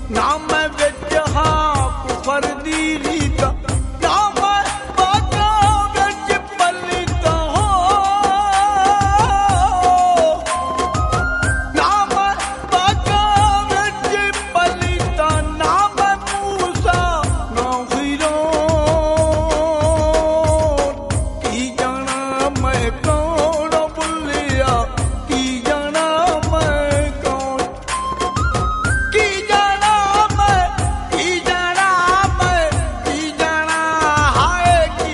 ना मैं विच हां कुफर दी रीत ना मैं बागा विच पलीता हो ना मैं बागा विच पलीता ना मैं मूसा ना फिरौन की जाना मैं कौन बुलिया की जाना मैं कौन की जाना मैं की जाना मैं की जाना हाय की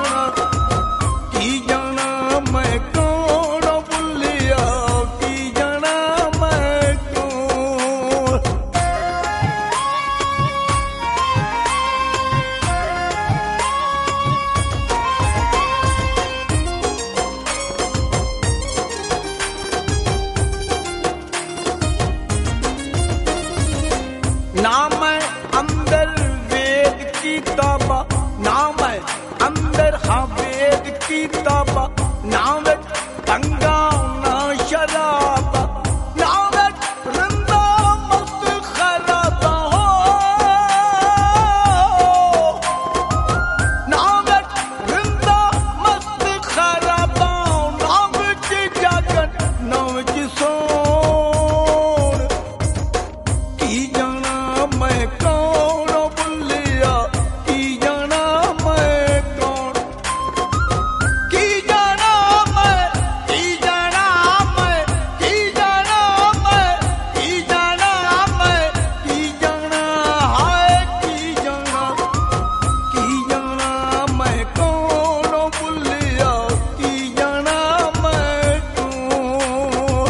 जाना मैं कौन बुलिया की जाना मैं कौन ना मैं अंदर वेद की ताबा ना मैं अंदर हाँ वेद की ताबा ना वे तंगा ना शराबा ना वे रंदा मस्त खराबा हो ना वे रंदा मस्त खराबा ना विच जागन ना विच सोण की जाना मैं कौन बुलिया की जाना मैं कौन की जाना मैं की जाना मैं की जाना मैं की जाना मैं की जाना हाय की जाना मैं कौन बुलिया की जाना मैं कौन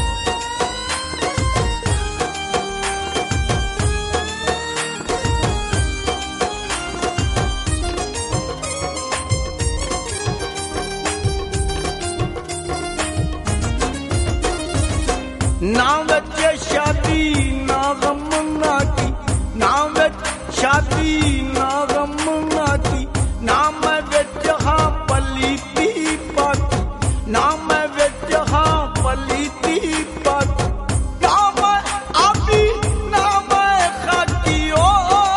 ना विच शादी ना गम ना की ना विच शादी ना गम ना की ना मैं विच हाँ पलीती पाती ना मैं विच हाँ पलीती पाती ना मैं आबी ना मैं खाकी ओ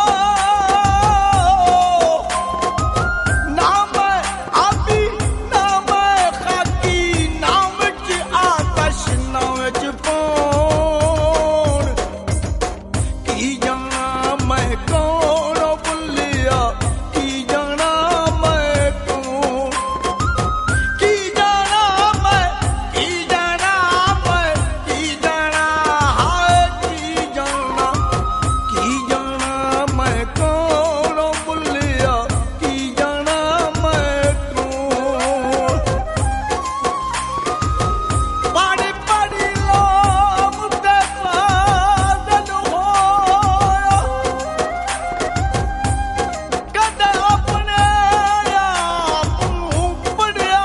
ना मैं आबी ना मैं खाकी ना विच आकाश ना विच पौन की जाना मैं कौन बुलिया की जाना मैं कौन की जाना मैं की जाना मैं की जाना हाय की जाना मैं कौन बुलिया की जाना मैं कौन पानी पानी लोम ते पागल होया कदे अपने आप नूं पढ़िया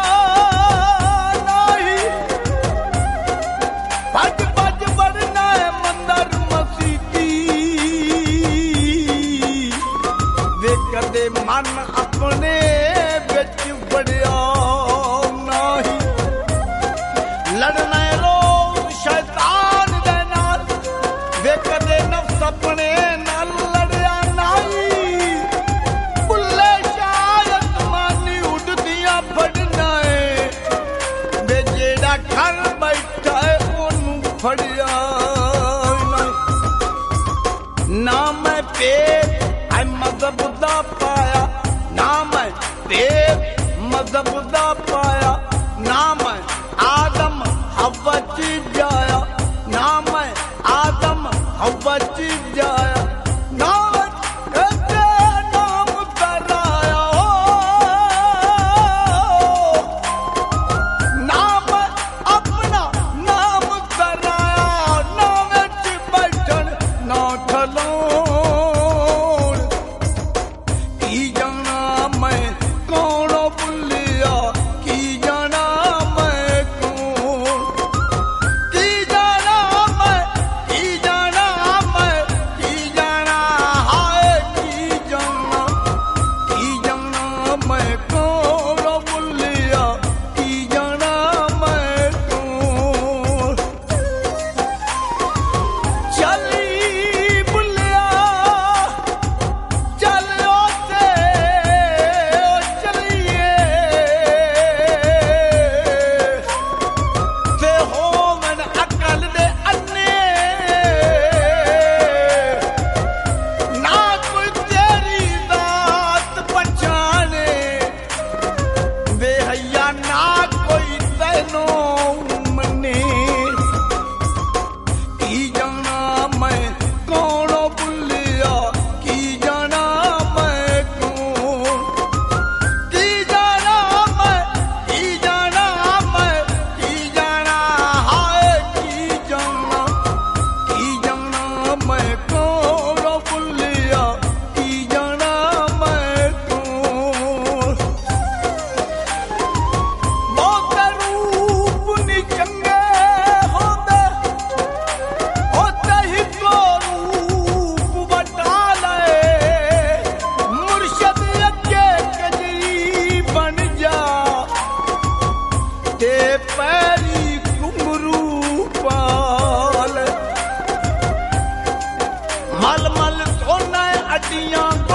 नहीं भज भज बढ़ना है मंदर मसीती वे कदे मन अपने विच बढ़िया नहीं लड़ना है रोज शैतान दे नाल वे कदे नफ्स अपने नाल लड़िया नहीं बुल्ले शायद मानी उड़दियां फड़ना है वे जेड़ा घर बैठा है ओनू फड़िया नहीं ना मैं पेट आई मजहब दा पाया ना मैं पेट मजहब दा पाया ना मैं आदम हवा च जाया ना मैं आदम हवा च जाया ना मैं तेरे नाम कराया हो ना मैं अपना नाम कराया ना विच बैठन ना ठलोण की जाना मैं कौन बुलिया की हड्डियां